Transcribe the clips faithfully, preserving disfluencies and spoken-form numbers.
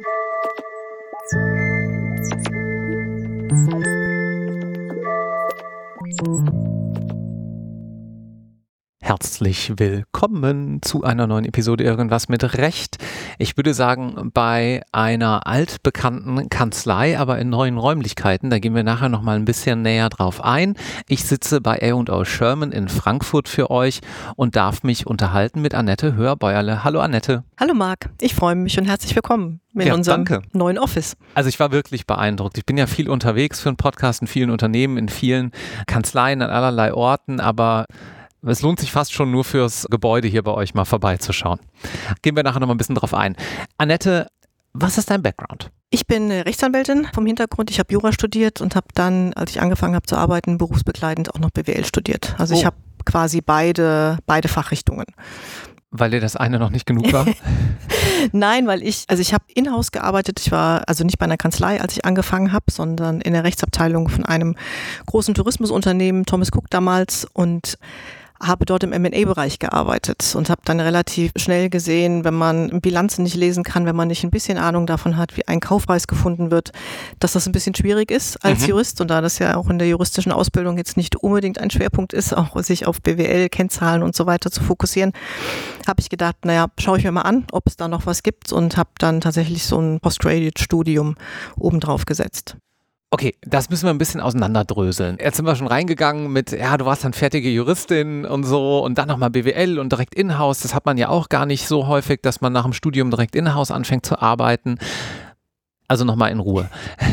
Herzlich willkommen zu einer neuen Episode Irgendwas mit Recht. Ich würde sagen, bei einer altbekannten Kanzlei, aber in neuen Räumlichkeiten. Da gehen wir nachher noch mal ein bisschen näher drauf ein. Ich sitze bei A und O Sherman in Frankfurt für euch und darf mich unterhalten mit Annette Höhr-Bäuerle. Hallo Annette. Hallo Marc, ich freue mich und herzlich willkommen in ja, unserem danke. neuen Office. Also ich war wirklich beeindruckt. Ich bin ja viel unterwegs für einen Podcast in vielen Unternehmen, in vielen Kanzleien, an allerlei Orten, aber es lohnt sich fast schon nur fürs Gebäude hier bei euch mal vorbeizuschauen. Gehen wir nachher noch mal ein bisschen drauf ein. Annette, was ist dein Background? Ich bin Rechtsanwältin vom Hintergrund. Ich habe Jura studiert und habe dann, als ich angefangen habe zu arbeiten, berufsbegleitend auch noch B W L studiert. Also oh. ich habe quasi beide, beide Fachrichtungen. Weil dir das eine noch nicht genug war? Nein, weil ich, also ich habe in-house gearbeitet. Ich war also nicht bei einer Kanzlei, als ich angefangen habe, sondern in der Rechtsabteilung von einem großen Tourismusunternehmen, Thomas Cook damals, und habe dort im M und A-Bereich gearbeitet und habe dann relativ schnell gesehen, wenn man Bilanzen nicht lesen kann, wenn man nicht ein bisschen Ahnung davon hat, wie ein Kaufpreis gefunden wird, dass das ein bisschen schwierig ist als mhm. Jurist. Und da das ja auch in der juristischen Ausbildung jetzt nicht unbedingt ein Schwerpunkt ist, auch sich auf B W L, Kennzahlen und so weiter zu fokussieren, habe ich gedacht, naja, schaue ich mir mal an, ob es da noch was gibt, und habe dann tatsächlich so ein Postgraduate-Studium obendrauf gesetzt. Okay, das müssen wir ein bisschen auseinanderdröseln. Jetzt sind wir schon reingegangen mit, ja, du warst dann fertige Juristin und so und dann nochmal B W L und direkt in-house. Das hat man ja auch gar nicht so häufig, dass man nach dem Studium direkt in-house anfängt zu arbeiten. Also nochmal in Ruhe.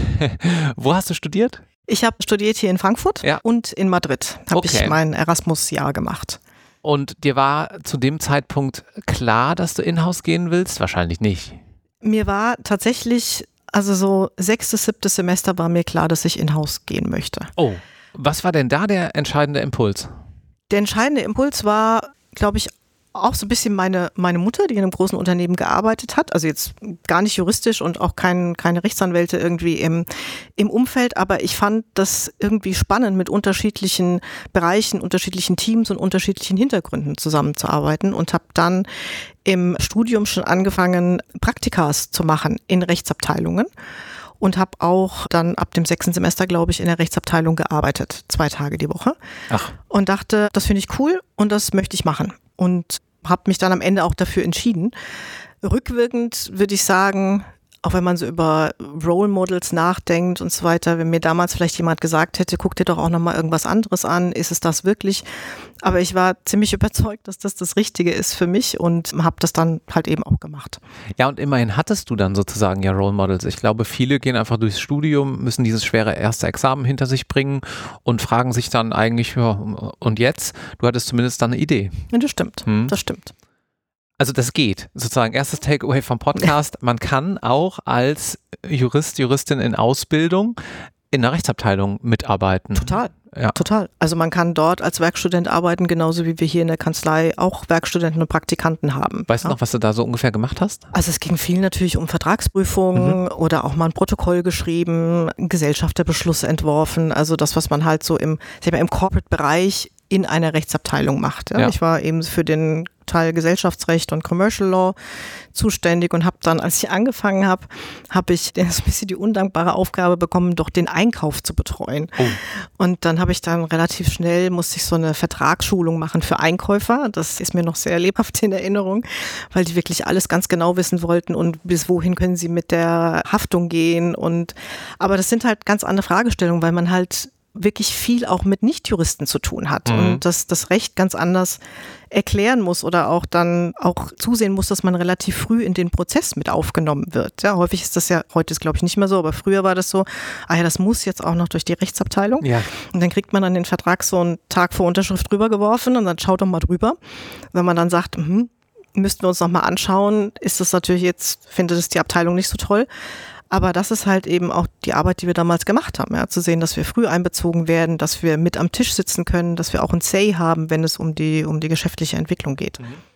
Wo hast du studiert? Ich habe studiert hier in Frankfurt ja. und in Madrid habe okay. ich mein Erasmus-Jahr gemacht. Und dir war zu dem Zeitpunkt klar, dass du in-house gehen willst? Wahrscheinlich nicht. Mir war tatsächlich... Also so sechstes, siebtes Semester war mir klar, dass ich in-house gehen möchte. Oh, was war denn da der entscheidende Impuls? Der entscheidende Impuls war, glaube ich, auch so ein bisschen meine, meine Mutter, die in einem großen Unternehmen gearbeitet hat. Also jetzt gar nicht juristisch und auch kein, keine Rechtsanwälte irgendwie im, im Umfeld. Aber ich fand das irgendwie spannend, mit unterschiedlichen Bereichen, unterschiedlichen Teams und unterschiedlichen Hintergründen zusammenzuarbeiten, und habe dann im Studium schon angefangen, Praktikas zu machen in Rechtsabteilungen. Und habe auch dann ab dem sechsten Semester, glaube ich, in der Rechtsabteilung gearbeitet, zwei Tage die Woche. Ach. Und dachte, das finde ich cool und das möchte ich machen. Und habe mich dann am Ende auch dafür entschieden. Rückwirkend würde ich sagen, auch wenn man so über Role Models nachdenkt und so weiter, wenn mir damals vielleicht jemand gesagt hätte, guck dir doch auch nochmal irgendwas anderes an, ist es das wirklich? Aber ich war ziemlich überzeugt, dass das das Richtige ist für mich, und habe das dann halt eben auch gemacht. Ja, und immerhin hattest du dann sozusagen ja Role Models. Ich glaube, viele gehen einfach durchs Studium, müssen dieses schwere erste Examen hinter sich bringen und fragen sich dann eigentlich, ja, und jetzt? Du hattest zumindest dann eine Idee. Ja, das stimmt, hm? das stimmt. Also das geht, sozusagen erstes Takeaway vom Podcast. Man kann auch als Jurist, Juristin in Ausbildung in der Rechtsabteilung mitarbeiten. Total, ja. total. Also man kann dort als Werkstudent arbeiten, genauso wie wir hier in der Kanzlei auch Werkstudenten und Praktikanten haben. Weißt ja. du noch, was du da so ungefähr gemacht hast? Also es ging viel natürlich um Vertragsprüfungen mhm. oder auch mal ein Protokoll geschrieben, einen Gesellschafterbeschluss entworfen. Also das, was man halt so im, sag mal, im Corporate-Bereich in einer Rechtsabteilung macht. Ja? Ja. Ich war eben für den Teil Gesellschaftsrecht und Commercial Law zuständig und habe dann, als ich angefangen habe, habe ich ein bisschen die undankbare Aufgabe bekommen, doch den Einkauf zu betreuen. Oh. Und dann habe ich dann relativ schnell, musste ich so eine Vertragsschulung machen für Einkäufer. Das ist mir noch sehr lebhaft in Erinnerung, weil die wirklich alles ganz genau wissen wollten und bis wohin können sie mit der Haftung gehen. Und aber das sind halt ganz andere Fragestellungen, weil man halt wirklich viel auch mit Nichtjuristen zu tun hat mhm. und das, das Recht ganz anders erklären muss oder auch dann auch zusehen muss, dass man relativ früh in den Prozess mit aufgenommen wird. Ja, häufig ist das ja, heute ist glaube ich nicht mehr so, aber früher war das so, ah ja, das muss jetzt auch noch durch die Rechtsabteilung. Ja. Und dann kriegt man dann den Vertrag so einen Tag vor Unterschrift drüber geworfen und dann schaut doch mal drüber. Wenn man dann sagt, hm, müssten wir uns nochmal anschauen, ist das natürlich jetzt, findet es die Abteilung nicht so toll. Aber das ist halt eben auch die Arbeit, die wir damals gemacht haben, ja, zu sehen, dass wir früh einbezogen werden, dass wir mit am Tisch sitzen können, dass wir auch ein Say haben, wenn es um die, um die geschäftliche Entwicklung geht.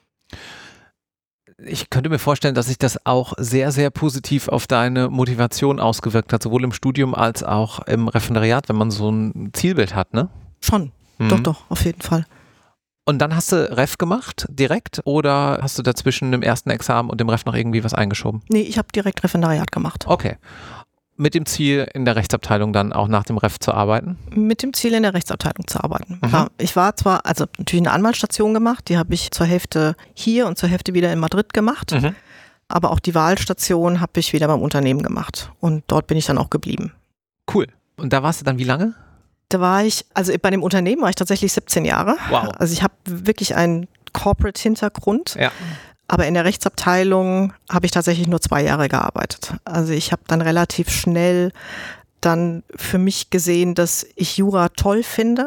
Ich könnte mir vorstellen, dass sich das auch sehr, sehr positiv auf deine Motivation ausgewirkt hat, sowohl im Studium als auch im Referendariat, wenn man so ein Zielbild hat, ne? Schon, mhm. doch, doch, auf jeden Fall. Und dann hast du Ref gemacht, direkt, oder hast du dazwischen dem ersten Examen und dem Ref noch irgendwie was eingeschoben? Nee, ich habe direkt Referendariat gemacht. Okay. Mit dem Ziel, in der Rechtsabteilung dann auch nach dem Ref zu arbeiten? Mit dem Ziel, in der Rechtsabteilung zu arbeiten. Mhm. Ja, ich war zwar, also natürlich eine Anwaltsstation gemacht, die habe ich zur Hälfte hier und zur Hälfte wieder in Madrid gemacht, Mhm. aber auch die Wahlstation habe ich wieder beim Unternehmen gemacht und dort bin ich dann auch geblieben. Cool. Und da warst du dann wie lange? Da war ich, also bei dem Unternehmen war ich tatsächlich siebzehn Jahre. Wow. Also ich habe wirklich einen Corporate-Hintergrund. Ja. Aber in der Rechtsabteilung habe ich tatsächlich nur zwei Jahre gearbeitet. Also ich habe dann relativ schnell dann für mich gesehen, dass ich Jura toll finde,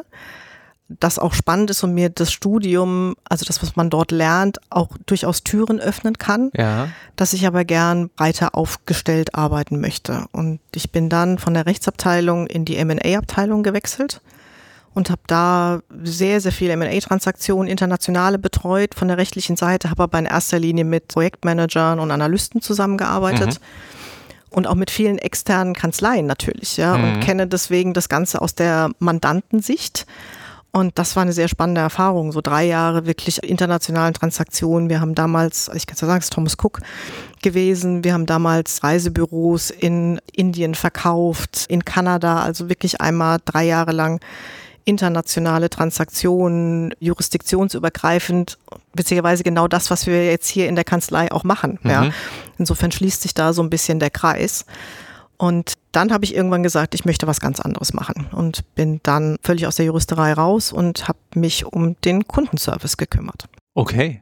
das auch spannend ist und mir das Studium, also das, was man dort lernt, auch durchaus Türen öffnen kann, Ja. dass ich aber gern breiter aufgestellt arbeiten möchte. Und ich bin dann von der Rechtsabteilung in die M und A-Abteilung gewechselt und habe da sehr, sehr viele M und A-Transaktionen, internationale betreut von der rechtlichen Seite, habe aber in erster Linie mit Projektmanagern und Analysten zusammengearbeitet. Mhm. Und auch mit vielen externen Kanzleien natürlich, ja, mhm. und kenne deswegen das Ganze aus der Mandantensicht. Und das war eine sehr spannende Erfahrung, so drei Jahre wirklich internationalen Transaktionen. Wir haben damals, ich kann es ja sagen, es ist Thomas Cook gewesen. Wir haben damals Reisebüros in Indien verkauft, in Kanada, also wirklich einmal drei Jahre lang internationale Transaktionen, jurisdiktionsübergreifend, witzigerweise genau das, was wir jetzt hier in der Kanzlei auch machen. Mhm. Ja. Insofern schließt sich da so ein bisschen der Kreis. Und dann habe ich irgendwann gesagt, ich möchte was ganz anderes machen und bin dann völlig aus der Juristerei raus und habe mich um den Kundenservice gekümmert. Okay.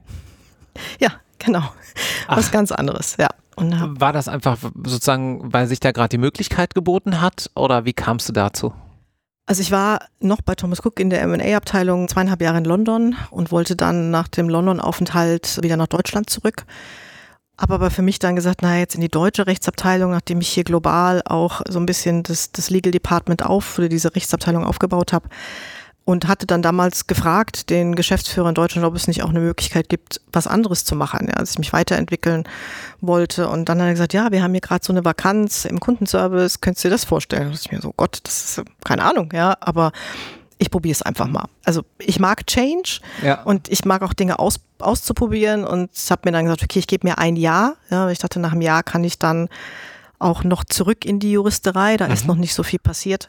Ja, genau. Ach. Was ganz anderes, ja. Und hab, war das einfach sozusagen, weil sich da gerade die Möglichkeit geboten hat, oder wie kamst du dazu? Also ich war noch bei Thomas Cook in der M und A-Abteilung zweieinhalb Jahre in London und wollte dann nach dem London-Aufenthalt wieder nach Deutschland zurück. Habe aber für mich dann gesagt, na jetzt in die deutsche Rechtsabteilung, nachdem ich hier global auch so ein bisschen das, das Legal Department auf, oder diese Rechtsabteilung aufgebaut habe. Und hatte dann damals gefragt, den Geschäftsführer in Deutschland, ob es nicht auch eine Möglichkeit gibt, was anderes zu machen, ja, als ich mich weiterentwickeln wollte. Und dann hat er gesagt, ja, wir haben hier gerade so eine Vakanz im Kundenservice, könntest du dir das vorstellen? Und ich mir so, Gott, das ist keine Ahnung, ja, aber ich probiere es einfach mal. Also ich mag Change, ja, und ich mag auch Dinge aus, auszuprobieren und habe mir dann gesagt, okay, ich gebe mir ein Jahr. Ja, ich dachte, nach einem Jahr kann ich dann auch noch zurück in die Juristerei, da mhm. ist noch nicht so viel passiert.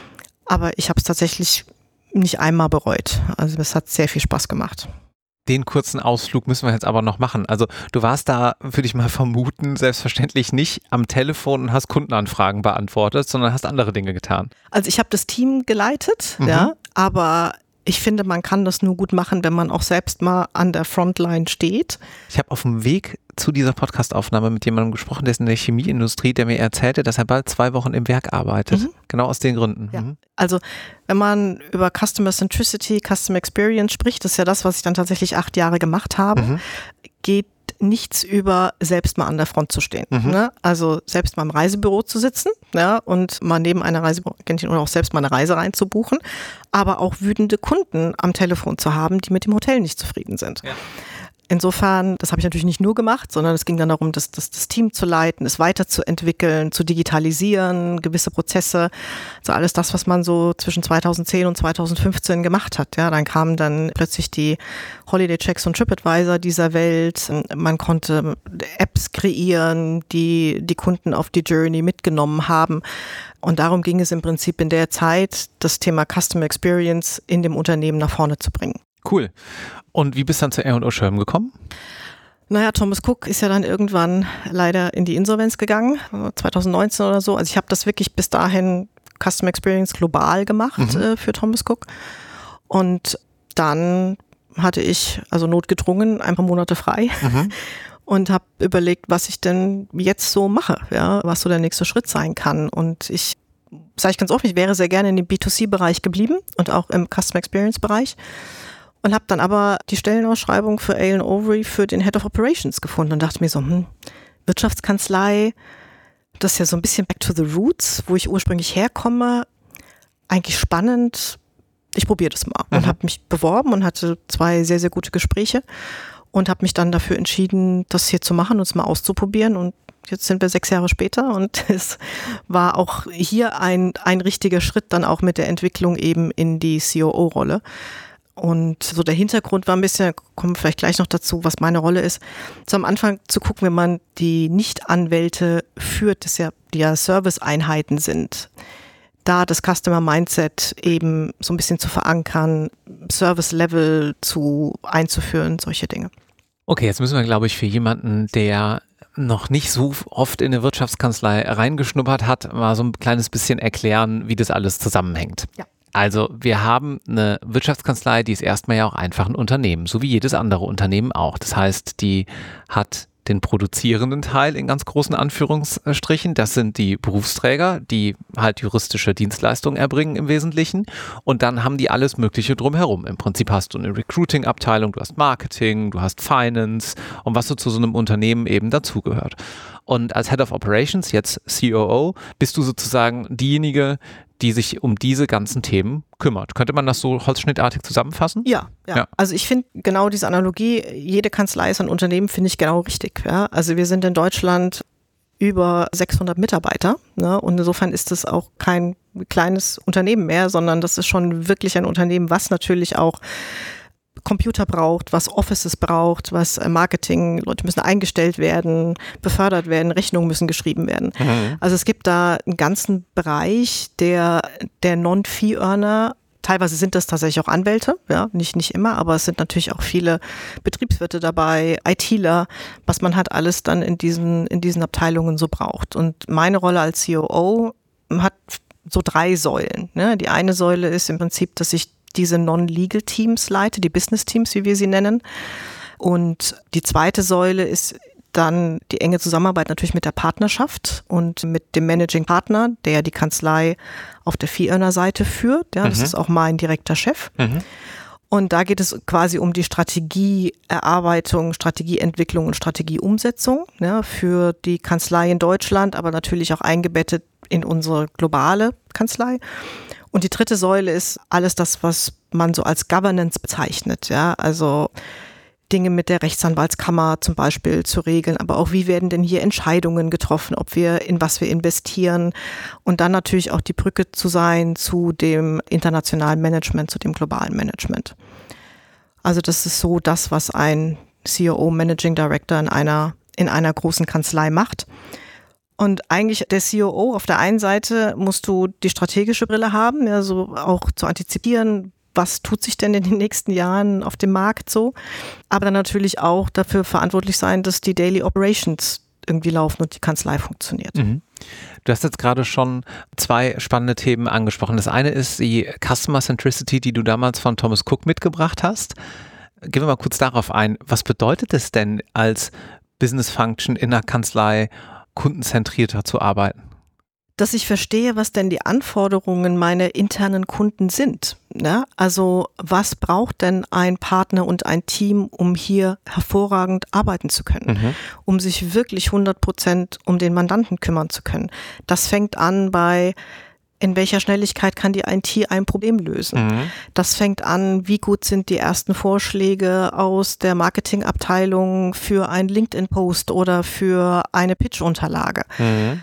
Aber ich habe es tatsächlich nicht einmal bereut. Also es hat sehr viel Spaß gemacht. Den kurzen Ausflug müssen wir jetzt aber noch machen. Also du warst da, würde ich mal vermuten, selbstverständlich nicht am Telefon und hast Kundenanfragen beantwortet, sondern hast andere Dinge getan. Also ich habe das Team geleitet, mhm. ja, aber ich finde, man kann das nur gut machen, wenn man auch selbst mal an der Frontline steht. Ich habe auf dem Weg zu dieser Podcast-Aufnahme mit jemandem gesprochen, der ist in der Chemieindustrie, der mir erzählte, dass er bald zwei Wochen im Werk arbeitet. Mhm. Genau aus den Gründen. Ja. Mhm. Also wenn man über Customer Centricity, Customer Experience spricht, das ist ja das, was ich dann tatsächlich acht Jahre gemacht habe, mhm. geht nichts über selbst mal an der Front zu stehen. Mhm. Ne? Also selbst mal im Reisebüro zu sitzen, ja, und mal neben einer Reiseagentin oder auch selbst mal eine Reise reinzubuchen, aber auch wütende Kunden am Telefon zu haben, die mit dem Hotel nicht zufrieden sind. Ja. Insofern, das habe ich natürlich nicht nur gemacht, sondern es ging dann darum, das, das, das Team zu leiten, es weiterzuentwickeln, zu digitalisieren, gewisse Prozesse, also alles das, was man so zwischen zweitausendzehn und zweitausendfünfzehn gemacht hat. Ja, dann kamen dann plötzlich die Holiday Checks und TripAdvisor dieser Welt. Man konnte Apps kreieren, die die Kunden auf die Journey mitgenommen haben. Und darum ging es im Prinzip in der Zeit, das Thema Customer Experience in dem Unternehmen nach vorne zu bringen. Cool. Und wie bist du dann zu R und O Schirm gekommen? Naja, Thomas Cook ist ja dann irgendwann leider in die Insolvenz gegangen, zweitausendneunzehn oder so. Also ich habe das wirklich bis dahin Customer Experience global gemacht mhm. äh, für Thomas Cook. Und dann hatte ich, also notgedrungen, ein paar Monate frei mhm. und habe überlegt, was ich denn jetzt so mache, ja, was so der nächste Schritt sein kann. Und ich, sage ich ganz offen, ich wäre sehr gerne in dem B zwei C-Bereich geblieben und auch im Customer Experience-Bereich. Und habe dann aber die Stellenausschreibung für Allen Overy für den Head of Operations gefunden und dachte mir so, hm, Wirtschaftskanzlei, das ist ja so ein bisschen back to the roots, wo ich ursprünglich herkomme, eigentlich spannend, ich probiere das mal. Mhm. Und habe mich beworben und hatte zwei sehr, sehr gute Gespräche und habe mich dann dafür entschieden, das hier zu machen und es mal auszuprobieren. Und jetzt sind wir sechs Jahre später und es war auch hier ein, ein richtiger Schritt dann auch mit der Entwicklung eben in die C O O-Rolle. Und so der Hintergrund war ein bisschen, kommen wir vielleicht gleich noch dazu, was meine Rolle ist, so am Anfang zu gucken, wenn man die Nicht-Anwälte führt, das ja, die ja Service-Einheiten sind, da das Customer Mindset eben so ein bisschen zu verankern, Service-Level zu einzuführen, solche Dinge. Okay, jetzt müssen wir, glaube ich, für jemanden, der noch nicht so oft in eine Wirtschaftskanzlei reingeschnuppert hat, mal so ein kleines bisschen erklären, wie das alles zusammenhängt. Ja. Also wir haben eine Wirtschaftskanzlei, die ist erstmal ja auch einfach ein Unternehmen, so wie jedes andere Unternehmen auch. Das heißt, die hat den produzierenden Teil in ganz großen Anführungsstrichen. Das sind die Berufsträger, die halt juristische Dienstleistungen erbringen im Wesentlichen. Und dann haben die alles Mögliche drumherum. Im Prinzip hast du eine Recruiting-Abteilung, du hast Marketing, du hast Finance und was so zu so einem Unternehmen eben dazugehört. Und als Head of Operations, jetzt C O O, bist du sozusagen diejenige, die sich um diese ganzen Themen kümmert. Könnte man das so holzschnittartig zusammenfassen? Ja, ja. ja. Also ich finde genau diese Analogie, jede Kanzlei ist ein Unternehmen, finde ich genau richtig. Ja? Also wir sind in Deutschland über sechshundert Mitarbeiter, ne? Und insofern ist das auch kein kleines Unternehmen mehr, sondern das ist schon wirklich ein Unternehmen, was natürlich auch Computer braucht, was Offices braucht, was Marketing, Leute müssen eingestellt werden, befördert werden, Rechnungen müssen geschrieben werden. Mhm. Also es gibt da einen ganzen Bereich der, der Non-Fee-Earner. Teilweise sind das tatsächlich auch Anwälte, ja, nicht, nicht immer, aber es sind natürlich auch viele Betriebswirte dabei, ITler, was man halt alles dann in diesen, in diesen Abteilungen so braucht. Und meine Rolle als C O O hat so drei Säulen. Ne? Die eine Säule ist im Prinzip, dass ich diese Non-Legal-Teams leite, die Business-Teams, wie wir sie nennen. Und die zweite Säule ist dann die enge Zusammenarbeit natürlich mit der Partnerschaft und mit dem Managing Partner, der die Kanzlei auf der Fee-Earner-Seite führt. Ja, das mhm. ist auch mein direkter Chef. Mhm. Und da geht es quasi um die Strategieerarbeitung, Strategieentwicklung und Strategieumsetzung, ja, für die Kanzlei in Deutschland, aber natürlich auch eingebettet in unsere globale Kanzlei. Und die dritte Säule ist alles das, was man so als Governance bezeichnet, ja, also Dinge mit der Rechtsanwaltskammer zum Beispiel zu regeln, aber auch wie werden denn hier Entscheidungen getroffen, ob wir in was wir investieren und dann natürlich auch die Brücke zu sein zu dem internationalen Management, zu dem globalen Management. Also das ist so das, was ein C O O Managing Director in einer, in einer großen Kanzlei macht. Und eigentlich der C O O, auf der einen Seite musst du die strategische Brille haben, ja, so auch zu antizipieren, was tut sich denn in den nächsten Jahren auf dem Markt so, aber dann natürlich auch dafür verantwortlich sein, dass die Daily Operations irgendwie laufen und die Kanzlei funktioniert. Mhm. Du hast jetzt gerade schon zwei spannende Themen angesprochen. Das eine ist die Customer Centricity, die du damals von Thomas Cook mitgebracht hast. Gehen wir mal kurz darauf ein. Was bedeutet es denn als Business Function in einer Kanzlei kundenzentrierter zu arbeiten? Dass ich verstehe, was denn die Anforderungen meiner internen Kunden sind. Ja, also was braucht denn ein Partner und ein Team, um hier hervorragend arbeiten zu können, mhm. um sich wirklich hundert Prozent um den Mandanten kümmern zu können. Das fängt an bei, in welcher Schnelligkeit kann die I T ein Problem lösen. Mhm. Das fängt an, wie gut sind die ersten Vorschläge aus der Marketingabteilung für einen LinkedIn-Post oder für eine Pitch-Unterlage. Mhm.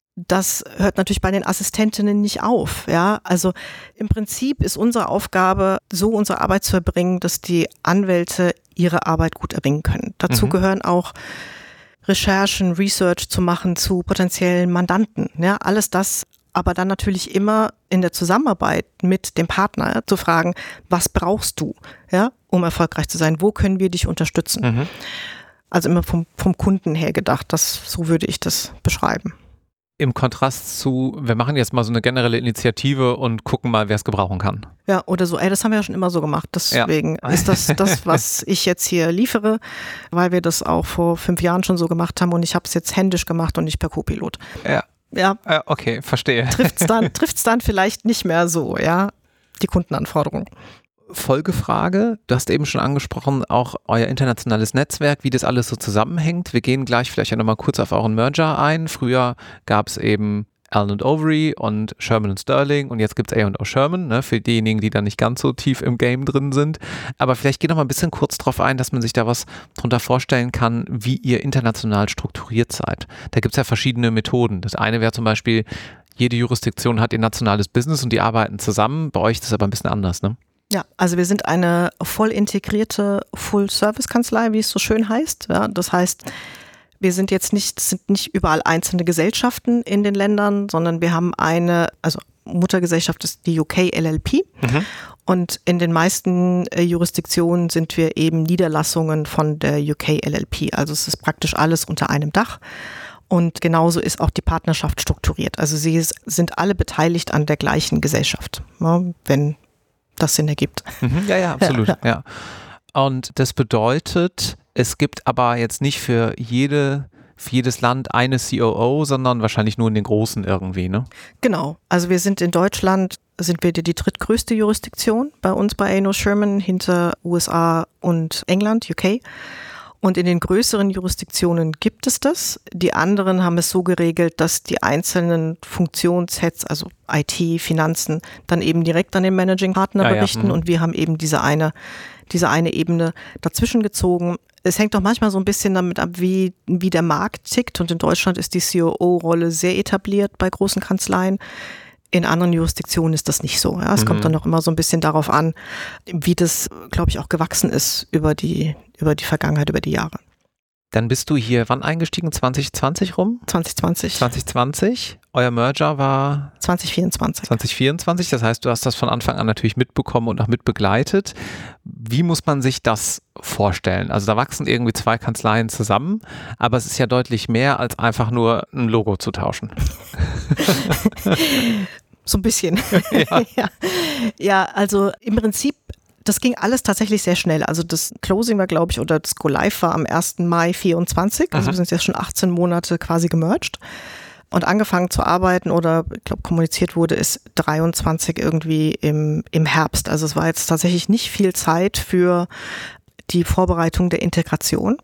Das hört natürlich bei den Assistentinnen nicht auf. Ja, also im Prinzip ist unsere Aufgabe, so unsere Arbeit zu erbringen, dass die Anwälte ihre Arbeit gut erbringen können. Dazu mhm. gehören auch Recherchen, Research zu machen zu potenziellen Mandanten. Ja, alles das, aber dann natürlich immer in der Zusammenarbeit mit dem Partner, ja, zu fragen, was brauchst du, ja, um erfolgreich zu sein? Wo können wir dich unterstützen? Mhm. Also immer vom, vom Kunden her gedacht. Das, so würde ich das beschreiben. Im Kontrast zu, wir machen jetzt mal so eine generelle Initiative und gucken mal, wer es gebrauchen kann. Ja, oder so, ey, das haben wir ja schon immer so gemacht. Deswegen ja. ist das das, was ich jetzt hier liefere, weil wir das auch vor fünf Jahren schon so gemacht haben und ich habe es jetzt händisch gemacht und nicht per Co-Pilot. Ja. Ja. ja, okay, verstehe. Trifft's dann, trifft's dann vielleicht nicht mehr so, ja, die Kundenanforderungen. Folgefrage, du hast eben schon angesprochen, auch euer internationales Netzwerk, wie das alles so zusammenhängt. Wir gehen gleich vielleicht nochmal kurz auf euren Merger ein. Früher gab es eben Allen und Overy und Sherman und Sterling und jetzt gibt es A und O Sherman, ne, für diejenigen, die da nicht ganz so tief im Game drin sind. Aber vielleicht geht noch mal ein bisschen kurz drauf ein, dass man sich da was drunter vorstellen kann, wie ihr international strukturiert seid. Da gibt es ja verschiedene Methoden. Das eine wäre zum Beispiel, jede Jurisdiktion hat ihr nationales Business und die arbeiten zusammen. Bei euch ist das aber ein bisschen anders, ne? Ja, also wir sind eine voll integrierte Full-Service-Kanzlei, wie es so schön heißt. Ja, das heißt, wir sind jetzt nicht, sind nicht überall einzelne Gesellschaften in den Ländern, sondern wir haben eine, also Muttergesellschaft ist die U K L L P mhm. und in den meisten äh, Jurisdiktionen sind wir eben Niederlassungen von der U K L L P. Also es ist praktisch alles unter einem Dach. Und genauso ist auch die Partnerschaft strukturiert. Also sie ist, sind alle beteiligt an der gleichen Gesellschaft, ja, wenn das Sinn ergibt. Mhm, ja, ja, absolut. Ja. Ja. Und das bedeutet, es gibt aber jetzt nicht für jede für jedes Land eine C O O, sondern wahrscheinlich nur in den großen irgendwie, ne? Genau. Also wir sind in Deutschland, sind wir die, die drittgrößte Jurisdiktion bei uns bei A and O Shearman hinter U S A und England, U K. Und in den größeren Jurisdiktionen gibt es das. Die anderen haben es so geregelt, dass die einzelnen Funktionssets, also I T, Finanzen, dann eben direkt an den Managing Partner ja, berichten. Ja. Und wir haben eben diese eine, diese eine Ebene dazwischen gezogen. Es hängt doch manchmal so ein bisschen damit ab, wie, wie der Markt tickt. Und in Deutschland ist die C O O-Rolle sehr etabliert bei großen Kanzleien. In anderen Jurisdiktionen ist das nicht so. Ja. Es mhm. kommt dann noch immer so ein bisschen darauf an, wie das, glaube ich, auch gewachsen ist über die, über die Vergangenheit, über die Jahre. Dann bist du hier wann eingestiegen? zwanzig zwanzig rum? zwanzig zwanzig. zwanzig zwanzig. Euer Merger war? zwanzig vierundzwanzig. zwanzig vierundzwanzig. Das heißt, du hast das von Anfang an natürlich mitbekommen und auch mitbegleitet. Wie muss man sich das vorstellen? Also da wachsen irgendwie zwei Kanzleien zusammen, aber es ist ja deutlich mehr als einfach nur ein Logo zu tauschen. So ein bisschen. Ja. ja. ja, also im Prinzip, das ging alles tatsächlich sehr schnell. Also das Closing war, glaube ich, oder das Go Live war am ersten Mai vierundzwanzig. Also mhm. wir sind jetzt schon achtzehn Monate quasi gemerged. Und angefangen zu arbeiten oder, ich glaube, kommuniziert wurde, ist dreiundzwanzig irgendwie im, im Herbst. Also es war jetzt tatsächlich nicht viel Zeit für die Vorbereitung der Integration.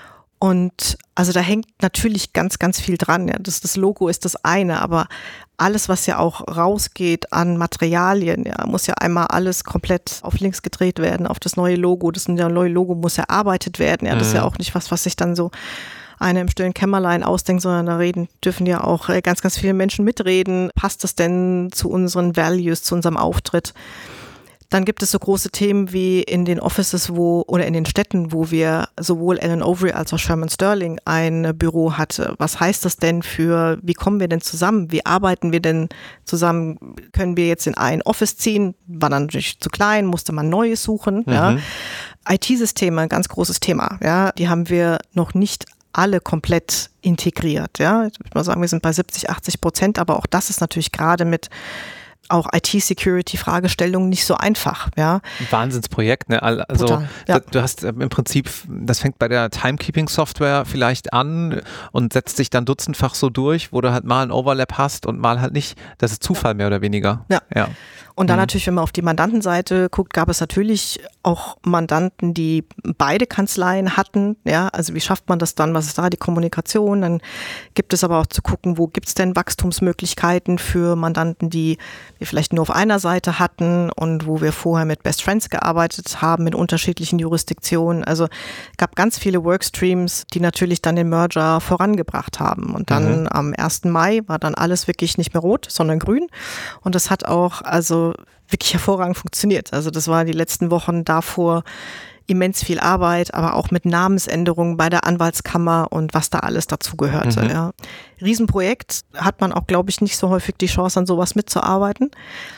Und also da hängt natürlich ganz, ganz viel dran. Ja. Das, das Logo ist das eine, aber alles, was ja auch rausgeht an Materialien, ja, muss ja einmal alles komplett auf links gedreht werden, auf das neue Logo. Das neue Logo muss erarbeitet werden. Ja, das ist ja auch nicht was, was sich dann so einer im stillen Kämmerlein ausdenkt, sondern da reden, dürfen ja auch ganz, ganz viele Menschen mitreden. Passt das denn zu unseren Values, zu unserem Auftritt? Dann gibt es so große Themen wie in den Offices, wo oder in den Städten, wo wir sowohl Allen Overy als auch Shearman Sterling ein Büro hatte. Was heißt das denn für, wie kommen wir denn zusammen? Wie arbeiten wir denn zusammen? Können wir jetzt in ein Office ziehen? War dann natürlich zu klein, musste man Neues suchen. Mhm. Ja. I T-Systeme, ganz großes Thema. Ja, die haben wir noch nicht alle komplett integriert. Ja, ich würde mal sagen, wir sind bei siebzig, achtzig Prozent, aber auch das ist natürlich gerade mit auch I T-Security-Fragestellungen nicht so einfach, ja. Ein Wahnsinnsprojekt, ne? Also Total, ja. Du hast im Prinzip, das fängt bei der Timekeeping-Software vielleicht an und setzt sich dann dutzendfach so durch, wo du halt mal ein Overlap hast und mal halt nicht. Das ist Zufall mehr oder weniger. Ja. ja. Und dann mhm. natürlich, wenn man auf die Mandantenseite guckt, gab es natürlich auch Mandanten, die beide Kanzleien hatten. Ja, also wie schafft man das dann? Was ist da die Kommunikation? Dann gibt es aber auch zu gucken, wo gibt es denn Wachstumsmöglichkeiten für Mandanten, die wir vielleicht nur auf einer Seite hatten und wo wir vorher mit Best Friends gearbeitet haben in unterschiedlichen Jurisdiktionen. Also gab ganz viele Workstreams, die natürlich dann den Merger vorangebracht haben. Und dann mhm. am ersten Mai war dann alles wirklich nicht mehr rot, sondern grün. Und das hat auch also wirklich hervorragend funktioniert. Also das war die letzten Wochen davor immens viel Arbeit, aber auch mit Namensänderungen bei der Anwaltskammer und was da alles dazugehörte. Mhm. Ja. Riesenprojekt, hat man auch, glaube ich, nicht so häufig die Chance, an sowas mitzuarbeiten.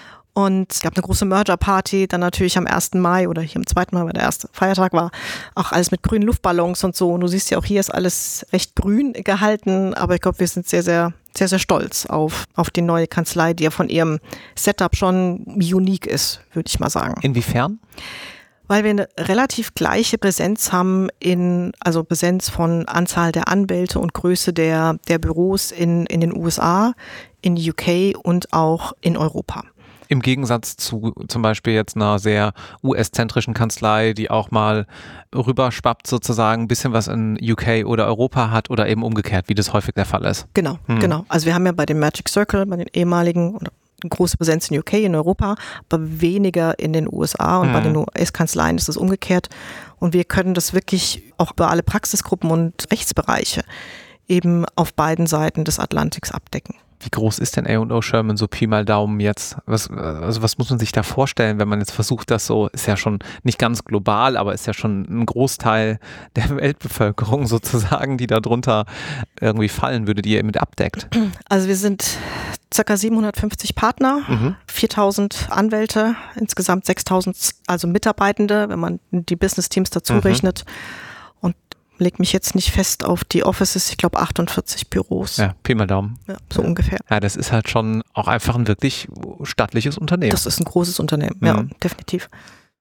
Und es gab eine große Merger-Party, dann natürlich am ersten Mai oder hier am zweiten Mai, weil der erste Feiertag war, auch alles mit grünen Luftballons und so. Und du siehst ja auch, hier ist alles recht grün gehalten, aber ich glaube, wir sind sehr, sehr, sehr, sehr stolz auf, auf die neue Kanzlei, die ja von ihrem Setup schon unique ist, würde ich mal sagen. Inwiefern? Weil wir eine relativ gleiche Präsenz haben in, also Präsenz von Anzahl der Anwälte und Größe der, der Büros in, in den U S A, in U K und auch in Europa. Im Gegensatz zu zum Beispiel jetzt einer sehr U S-zentrischen Kanzlei, die auch mal rüberschwappt sozusagen, ein bisschen was in U K oder Europa hat oder eben umgekehrt, wie das häufig der Fall ist. Genau, hm. genau. Also wir haben ja bei dem Magic Circle, bei den ehemaligen, oder eine große Präsenz in U K, in Europa, aber weniger in den U S A und hm. bei den U S-Kanzleien ist es umgekehrt. Und wir können das wirklich auch über alle Praxisgruppen und Rechtsbereiche eben auf beiden Seiten des Atlantiks abdecken. Wie groß ist denn A und O Sherman so Pi mal Daumen jetzt? Was, also was muss man sich da vorstellen, wenn man jetzt versucht, das so, ist ja schon nicht ganz global, aber ist ja schon ein Großteil der Weltbevölkerung sozusagen, die da drunter irgendwie fallen würde, die ihr mit abdeckt? Also wir sind ca. siebenhundertfünfzig Partner, mhm. viertausend Anwälte, insgesamt sechstausend also Mitarbeitende, wenn man die Business Teams dazu mhm. rechnet. Und leg mich jetzt nicht fest auf die Offices, ich glaube achtundvierzig Büros. Ja, Pi mal Daumen. Ja, so ja. ungefähr. Ja, das ist halt schon auch einfach ein wirklich stattliches Unternehmen. Das ist ein großes Unternehmen, mhm. ja, definitiv.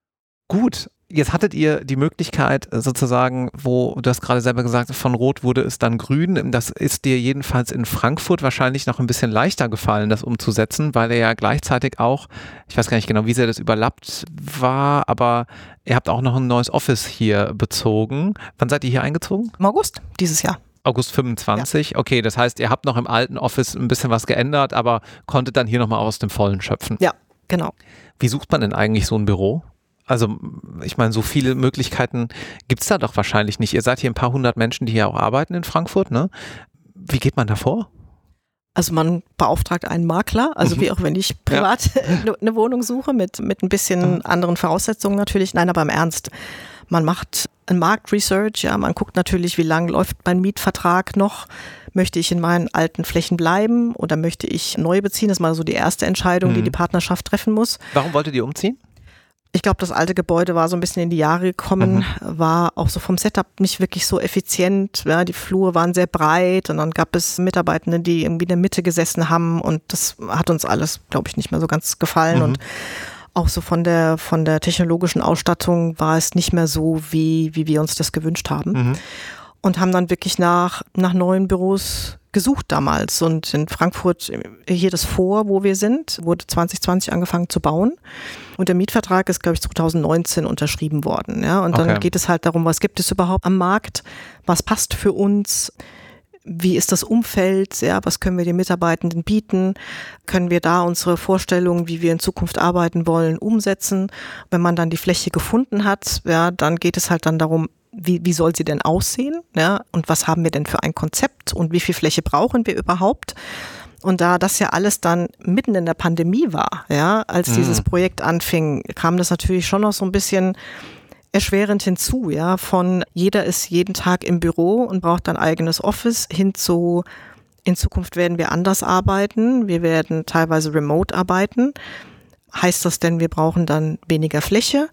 Gut. Jetzt hattet ihr die Möglichkeit sozusagen, wo du hast gerade selber gesagt, von Rot wurde es dann Grün. Das ist dir jedenfalls in Frankfurt wahrscheinlich noch ein bisschen leichter gefallen, das umzusetzen, weil er ja gleichzeitig auch, ich weiß gar nicht genau, wie sehr das überlappt war, aber ihr habt auch noch ein neues Office hier bezogen. Wann seid ihr hier eingezogen? Im August dieses Jahr. August fünfundzwanzig, ja. Okay, das heißt, ihr habt noch im alten Office ein bisschen was geändert, aber konntet dann hier nochmal aus dem Vollen schöpfen. Ja, genau. Wie sucht man denn eigentlich so ein Büro? Also ich meine, so viele Möglichkeiten gibt es da doch wahrscheinlich nicht. Ihr seid hier ein paar hundert Menschen, die hier auch arbeiten in Frankfurt, ne? Wie geht man da vor? Also man beauftragt einen Makler, also mhm. wie auch wenn ich privat ja. eine Wohnung suche, mit, mit ein bisschen mhm. anderen Voraussetzungen natürlich. Nein, aber im Ernst. Man macht ein Marktresearch, ja, man guckt natürlich, wie lange läuft mein Mietvertrag noch. Möchte ich in meinen alten Flächen bleiben oder möchte ich neu beziehen? Das ist mal so die erste Entscheidung, mhm. die die Partnerschaft treffen muss. Warum wolltet ihr umziehen? Ich glaube, das alte Gebäude war so ein bisschen in die Jahre gekommen, mhm. war auch so vom Setup nicht wirklich so effizient. Ja, die Flure waren sehr breit und dann gab es Mitarbeitende, die irgendwie in der Mitte gesessen haben und das hat uns alles, glaube ich, nicht mehr so ganz gefallen. Mhm. Und auch so von der, von der technologischen Ausstattung war es nicht mehr so, wie, wie wir uns das gewünscht haben. Mhm. Und haben dann wirklich nach, nach neuen Büros gesucht damals. Und in Frankfurt, hier das Vor, wo wir sind, wurde zwanzig zwanzig angefangen zu bauen. Und der Mietvertrag ist, glaube ich, zwanzig neunzehn unterschrieben worden. Ja? Und dann okay. geht es halt darum, was gibt es überhaupt am Markt? Was passt für uns? Wie ist das Umfeld? Ja, was können wir den Mitarbeitenden bieten? Können wir da unsere Vorstellungen, wie wir in Zukunft arbeiten wollen, umsetzen? Wenn man dann die Fläche gefunden hat, ja, dann geht es halt dann darum, Wie, wie soll sie denn aussehen? Ja? Und was haben wir denn für ein Konzept? Und wie viel Fläche brauchen wir überhaupt? Und da das ja alles dann mitten in der Pandemie war, ja, als mhm. dieses Projekt anfing, kam das natürlich schon noch so ein bisschen erschwerend hinzu, ja, von jeder ist jeden Tag im Büro und braucht ein eigenes Office hin zu, in Zukunft werden wir anders arbeiten, wir werden teilweise remote arbeiten. Heißt das denn, wir brauchen dann weniger Fläche?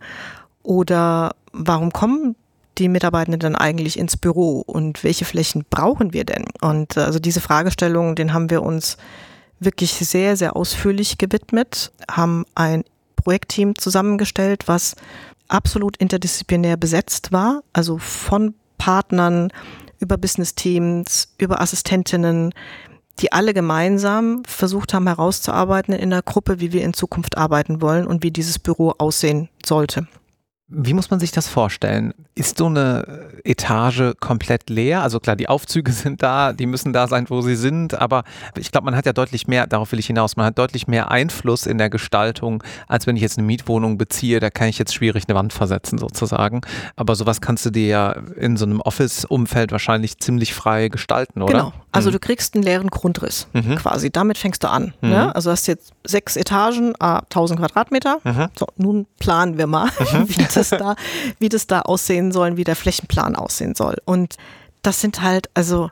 Oder warum kommen die Mitarbeitenden dann eigentlich ins Büro und welche Flächen brauchen wir denn? Und also diese Fragestellungen, denen haben wir uns wirklich sehr, sehr ausführlich gewidmet, haben ein Projektteam zusammengestellt, was absolut interdisziplinär besetzt war, also von Partnern über Business-Teams, über Assistentinnen, die alle gemeinsam versucht haben herauszuarbeiten in der Gruppe, wie wir in Zukunft arbeiten wollen und wie dieses Büro aussehen sollte. Wie muss man sich das vorstellen? Ist so eine Etage komplett leer? Also klar, die Aufzüge sind da, die müssen da sein, wo sie sind, aber ich glaube, man hat ja deutlich mehr, darauf will ich hinaus, man hat deutlich mehr Einfluss in der Gestaltung, als wenn ich jetzt eine Mietwohnung beziehe, da kann ich jetzt schwierig eine Wand versetzen sozusagen, aber sowas kannst du dir ja in so einem Office-Umfeld wahrscheinlich ziemlich frei gestalten, oder? Genau, also mhm. du kriegst einen leeren Grundriss mhm. quasi, damit fängst du an. Mhm. Ne? Also hast jetzt sechs Etagen, ah, tausend Quadratmeter, mhm. so, nun planen wir mal, mhm. wie das da, wie das da aussehen soll, wie der Flächenplan aussehen soll. Und das sind halt also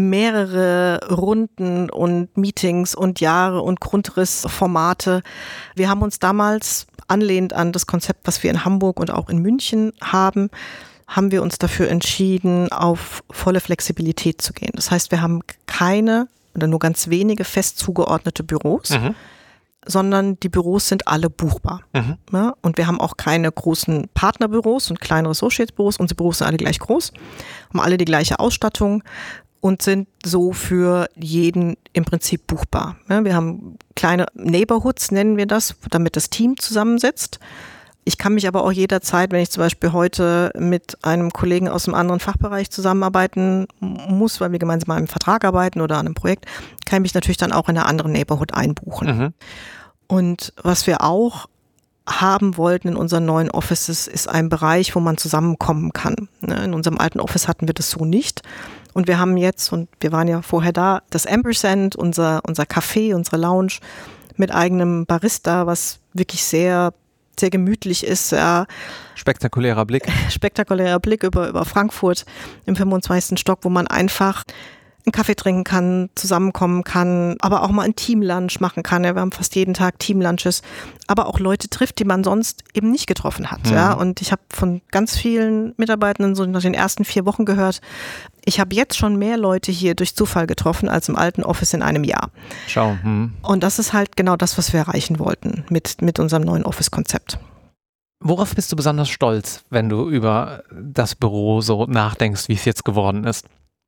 mehrere Runden und Meetings und Jahre und Grundrissformate. Wir haben uns damals, anlehnend an das Konzept, was wir in Hamburg und auch in München haben, haben wir uns dafür entschieden, auf volle Flexibilität zu gehen. Das heißt, wir haben keine oder nur ganz wenige fest zugeordnete Büros, mhm. sondern die Büros sind alle buchbar. Mhm. Ja, und wir haben auch keine großen Partnerbüros und kleinere Associates-Büros. Unsere Büros sind alle gleich groß, haben alle die gleiche Ausstattung und sind so für jeden im Prinzip buchbar. Ja, wir haben kleine Neighborhoods, nennen wir das, damit das Team zusammensetzt. Ich kann mich aber auch jederzeit, wenn ich zum Beispiel heute mit einem Kollegen aus einem anderen Fachbereich zusammenarbeiten muss, weil wir gemeinsam an einem Vertrag arbeiten oder an einem Projekt, kann ich mich natürlich dann auch in einer anderen Neighborhood einbuchen. Mhm. Und was wir auch haben wollten in unseren neuen Offices, ist ein Bereich, wo man zusammenkommen kann. In unserem alten Office hatten wir das so nicht. Und wir haben jetzt, und wir waren ja vorher da, das Ampersand, unser, unser Café, unsere Lounge mit eigenem Barista, was wirklich sehr, sehr gemütlich ist. Ja. Spektakulärer Blick. Spektakulärer Blick über, über Frankfurt im fünfundzwanzigsten Stock, wo man einfach einen Kaffee trinken kann, zusammenkommen kann, aber auch mal ein Teamlunch machen kann. Ja, wir haben fast jeden Tag Teamlunches, aber auch Leute trifft, die man sonst eben nicht getroffen hat. Mhm. Ja. Und ich habe von ganz vielen Mitarbeitenden so nach den ersten vier Wochen gehört, ich habe jetzt schon mehr Leute hier durch Zufall getroffen als im alten Office in einem Jahr. Schau. Hm. Und das ist halt genau das, was wir erreichen wollten mit, mit unserem neuen Office-Konzept. Worauf bist du besonders stolz, wenn du über das Büro so nachdenkst, wie es jetzt geworden ist?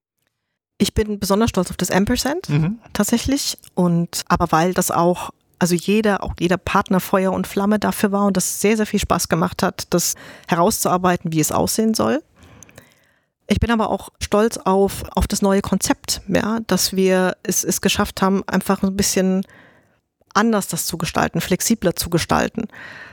Ich bin besonders stolz auf das Ampersand, mhm. tatsächlich. Und aber weil das auch, also jeder, auch jeder Partner Feuer und Flamme dafür war und das sehr, sehr viel Spaß gemacht hat, das herauszuarbeiten, wie es aussehen soll. Ich bin aber auch stolz auf, auf das neue Konzept, ja, dass wir es, es geschafft haben, einfach ein bisschen anders das zu gestalten, flexibler zu gestalten.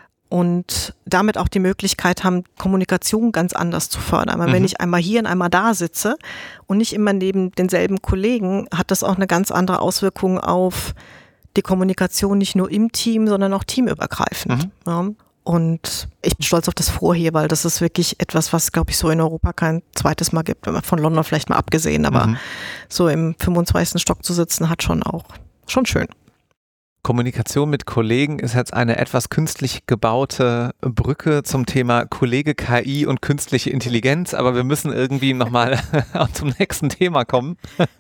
Und damit auch die Möglichkeit haben, Kommunikation ganz anders zu fördern. Weil mhm. wenn ich einmal hier und einmal da sitze und nicht immer neben denselben Kollegen, hat das auch eine ganz andere Auswirkung auf die Kommunikation, nicht nur im Team, sondern auch teamübergreifend. Mhm. Ja. Und ich bin stolz auf das Vorher, weil das ist wirklich etwas, was, glaube ich, so in Europa kein zweites Mal gibt. Von London vielleicht mal abgesehen, aber mhm. so im fünfundzwanzigsten Stock zu sitzen, hat schon auch, schon schön. Kommunikation mit Kollegen ist jetzt eine etwas künstlich gebaute Brücke zum Thema Kollege, K I und künstliche Intelligenz, aber wir müssen irgendwie nochmal zum nächsten Thema kommen.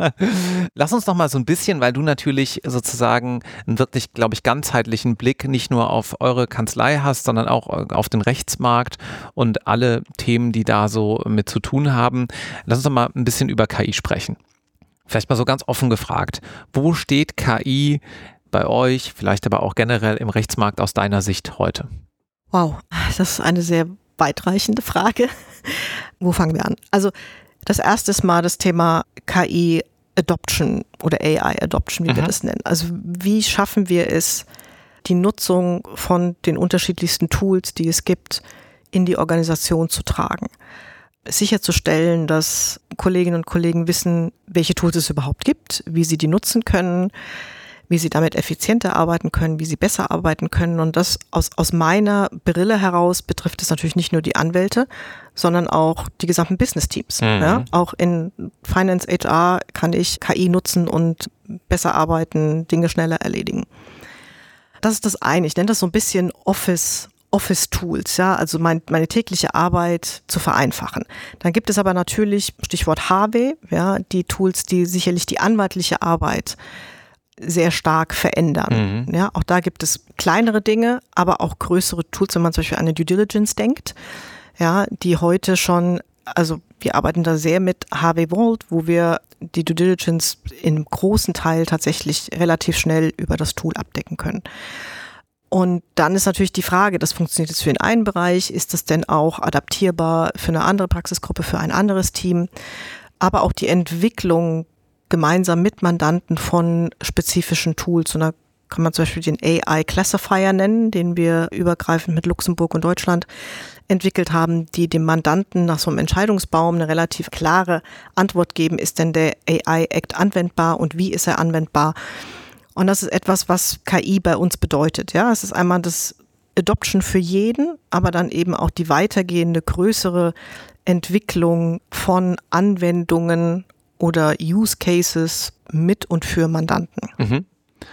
Lass uns noch mal so ein bisschen, weil du natürlich sozusagen einen wirklich, glaube ich, ganzheitlichen Blick nicht nur auf eure Kanzlei hast, sondern auch auf den Rechtsmarkt und alle Themen, die da so mit zu tun haben. Lass uns noch mal ein bisschen über K I sprechen. Vielleicht mal so ganz offen gefragt, wo steht K I bei euch, vielleicht aber auch generell im Rechtsmarkt aus deiner Sicht heute? Wow, das ist eine sehr weitreichende Frage. Wo fangen wir an? Also das erste ist mal das Thema K I Adoption oder A I Adoption, wie mhm. wir das nennen. Also wie schaffen wir es, die Nutzung von den unterschiedlichsten Tools, die es gibt, in die Organisation zu tragen? Sicherzustellen, dass Kolleginnen und Kollegen wissen, welche Tools es überhaupt gibt, wie sie die nutzen können, wie sie damit effizienter arbeiten können, wie sie besser arbeiten können. Und das aus, aus meiner Brille heraus betrifft es natürlich nicht nur die Anwälte, sondern auch die gesamten Business-Teams. Mhm. Ja? Auch in Finance, H R kann ich K I nutzen und besser arbeiten, Dinge schneller erledigen. Das ist das eine. Ich nenne das so ein bisschen Office Office-Tools, ja, also mein, meine tägliche Arbeit zu vereinfachen. Dann gibt es aber natürlich, Stichwort H W, ja, die Tools, die sicherlich die anwaltliche Arbeit sehr stark verändern. Mhm. Ja, auch da gibt es kleinere Dinge, aber auch größere Tools, wenn man zum Beispiel an eine Due Diligence denkt, ja, die heute schon, also wir arbeiten da sehr mit H W Vault, wo wir die Due Diligence in großen Teil tatsächlich relativ schnell über das Tool abdecken können. Und dann ist natürlich die Frage, das funktioniert jetzt für den einen Bereich, ist das denn auch adaptierbar für eine andere Praxisgruppe, für ein anderes Team, aber auch die Entwicklung gemeinsam mit Mandanten von spezifischen Tools. Und da kann man zum Beispiel den A I Classifier nennen, den wir übergreifend mit Luxemburg und Deutschland entwickelt haben, die dem Mandanten nach so einem Entscheidungsbaum eine relativ klare Antwort geben, ist denn der A I Act anwendbar und wie ist er anwendbar? Und das ist etwas, was K I bei uns bedeutet. Ja, es ist einmal das Adoption für jeden, aber dann eben auch die weitergehende, größere Entwicklung von Anwendungen oder Use Cases mit und für Mandanten. Mhm.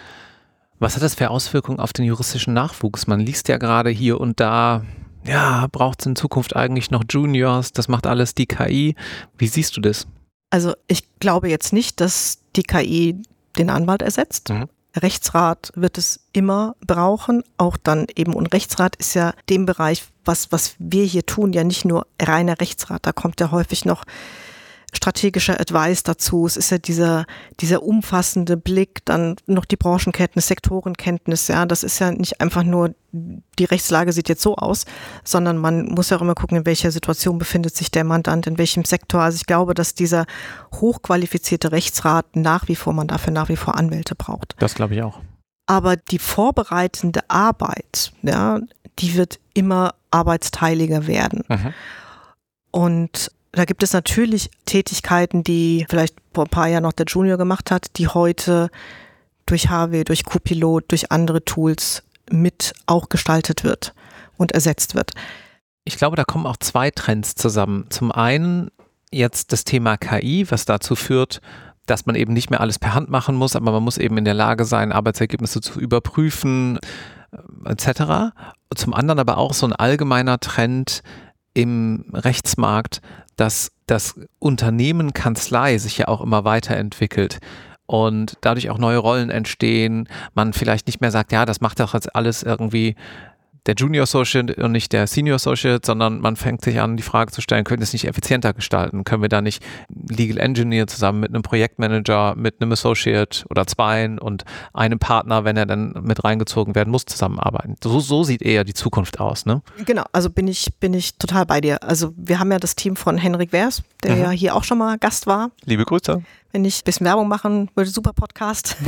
Was hat das für Auswirkungen auf den juristischen Nachwuchs? Man liest ja gerade hier und da, ja, braucht es in Zukunft eigentlich noch Juniors, das macht alles die K I. Wie siehst du das? Also ich glaube jetzt nicht, dass die K I den Anwalt ersetzt. Mhm. Rechtsrat wird es immer brauchen, auch dann eben, und Rechtsrat ist ja dem Bereich, was, was wir hier tun, ja nicht nur reiner Rechtsrat, da kommt ja häufig noch strategischer Advice dazu. Es ist ja dieser, dieser umfassende Blick, dann noch die Branchenkenntnis, Sektorenkenntnis, ja, das ist ja nicht einfach nur, die Rechtslage sieht jetzt so aus, sondern man muss ja auch immer gucken, in welcher Situation befindet sich der Mandant, in welchem Sektor. Also ich glaube, dass dieser hochqualifizierte Rechtsrat nach wie vor, man dafür nach wie vor Anwälte braucht. Das glaube ich auch. Aber die vorbereitende Arbeit, ja, die wird immer arbeitsteiliger werden. Mhm. Und da gibt es natürlich Tätigkeiten, die vielleicht vor ein paar Jahren noch der Junior gemacht hat, die heute durch H W, durch Copilot, durch andere Tools mit auch gestaltet wird und ersetzt wird. Ich glaube, da kommen auch zwei Trends zusammen. Zum einen jetzt das Thema K I, was dazu führt, dass man eben nicht mehr alles per Hand machen muss, aber man muss eben in der Lage sein, Arbeitsergebnisse zu überprüfen, et cetera. Zum anderen aber auch so ein allgemeiner Trend im Rechtsmarkt, dass das Unternehmen Kanzlei sich ja auch immer weiterentwickelt und dadurch auch neue Rollen entstehen. Man vielleicht nicht mehr sagt, ja, das macht doch jetzt alles irgendwie der Junior Associate und nicht der Senior Associate, sondern man fängt sich an, die Frage zu stellen, können wir es nicht effizienter gestalten? Können wir da nicht Legal Engineer zusammen mit einem Projektmanager, mit einem Associate oder zweien und einem Partner, wenn er dann mit reingezogen werden muss, zusammenarbeiten? So, so sieht eher die Zukunft aus, ne? Genau, also bin ich, bin ich total bei dir. Also wir haben ja das Team von Henrik Wers, der mhm. ja hier auch schon mal Gast war. Liebe Grüße. Wenn ich ein bisschen Werbung machen würde, super Podcast.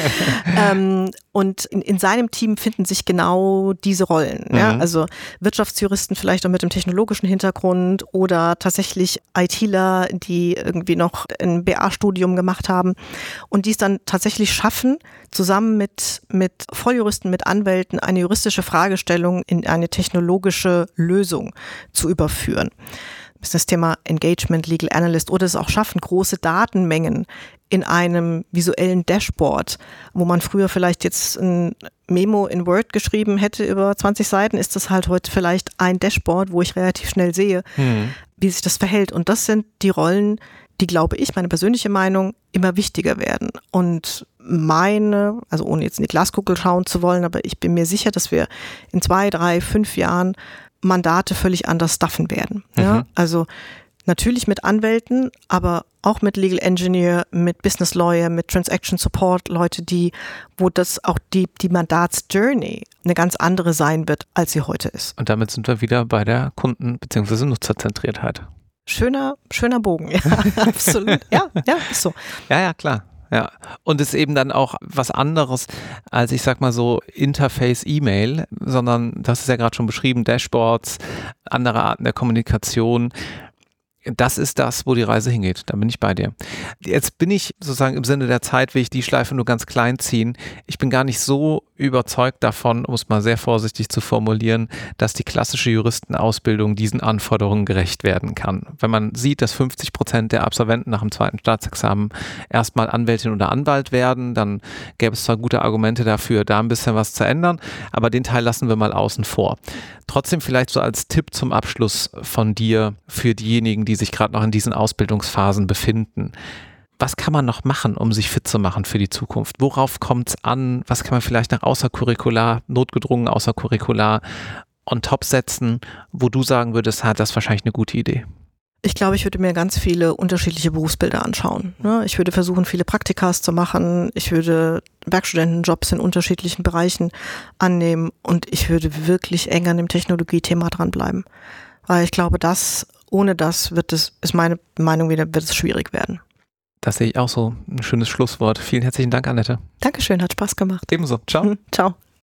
ähm, und in, in seinem Team finden sich genau diese Rollen. Mhm. Ja? Also Wirtschaftsjuristen vielleicht auch mit dem technologischen Hintergrund oder tatsächlich ITler, die irgendwie noch ein B A-Studium gemacht haben und die es dann tatsächlich schaffen, zusammen mit, mit Volljuristen, mit Anwälten eine juristische Fragestellung in eine technologische Lösung zu überführen. Das Thema Engagement, Legal Analyst oder es auch schaffen, große Datenmengen in einem visuellen Dashboard, wo man früher vielleicht jetzt ein Memo in Word geschrieben hätte über zwanzig Seiten, ist das halt heute vielleicht ein Dashboard, wo ich relativ schnell sehe, hm. wie sich das verhält. Und das sind die Rollen, die, glaube ich, meine persönliche Meinung, immer wichtiger werden. Und meine, also ohne jetzt in die Glaskugel schauen zu wollen, aber ich bin mir sicher, dass wir in zwei, drei, fünf Jahren Mandate völlig anders staffen werden. Ja? Mhm. Also natürlich mit Anwälten, aber auch mit Legal Engineer, mit Business Lawyer, mit Transaction Support, Leute, die, wo das auch die, die Mandatsjourney eine ganz andere sein wird, als sie heute ist. Und damit sind wir wieder bei der Kunden- bzw. Nutzerzentriertheit. Schöner, schöner Bogen, ja, absolut. Ja, ja, ist so. Ja, ja, klar. Ja, und es ist eben dann auch was anderes als, ich sag mal so, Interface-E-Mail, sondern, das ist ja gerade schon beschrieben, Dashboards, andere Arten der Kommunikation. Das ist das, wo die Reise hingeht. Da bin ich bei dir. Jetzt bin ich sozusagen im Sinne der Zeit, will ich die Schleife nur ganz klein ziehen. Ich bin gar nicht so überzeugt davon, um es mal sehr vorsichtig zu formulieren, dass die klassische Juristenausbildung diesen Anforderungen gerecht werden kann. Wenn man sieht, dass fünfzig Prozent der Absolventen nach dem zweiten Staatsexamen erstmal Anwältin oder Anwalt werden, dann gäbe es zwar gute Argumente dafür, da ein bisschen was zu ändern, aber den Teil lassen wir mal außen vor. Trotzdem vielleicht so als Tipp zum Abschluss von dir für diejenigen, die sich gerade noch in diesen Ausbildungsphasen befinden. Was kann man noch machen, um sich fit zu machen für die Zukunft? Worauf kommt es an? Was kann man vielleicht nach außercurricular, notgedrungen außercurricular on top setzen, wo du sagen würdest, ha, das ist wahrscheinlich eine gute Idee? Ich glaube, ich würde mir ganz viele unterschiedliche Berufsbilder anschauen. Ich würde versuchen, viele Praktikas zu machen. Ich würde Werkstudentenjobs in unterschiedlichen Bereichen annehmen und ich würde wirklich eng an dem Technologiethema dranbleiben. Weil ich glaube, das, ohne das wird es, ist meine Meinung wieder, wird es schwierig werden. Das sehe ich auch so. Ein schönes Schlusswort. Vielen herzlichen Dank, Annette. Dankeschön, hat Spaß gemacht. Ebenso. Ciao. Ciao.